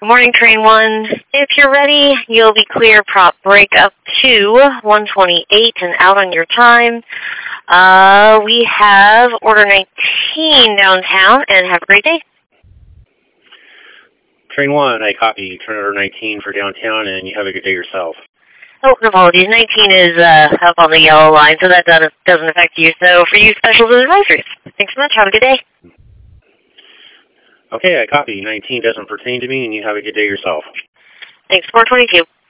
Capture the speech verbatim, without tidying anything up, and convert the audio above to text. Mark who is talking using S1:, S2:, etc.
S1: Good morning, Train one. If you're ready, you'll be clear prop break up to one twenty-eight and out on your time. Uh, we have Order nineteen downtown, and have a great day.
S2: Train one, I copy. Turn Order nineteen for downtown, and you have a good day yourself.
S1: Oh, apologies. nineteen is uh, up on the yellow line, so that doesn't, doesn't affect you. So for you, specials and advisories. Thanks so much. Have a good day.
S2: Okay, I copy. nineteen doesn't pertain to me, and you have a good day yourself.
S1: Thanks. four twenty-two.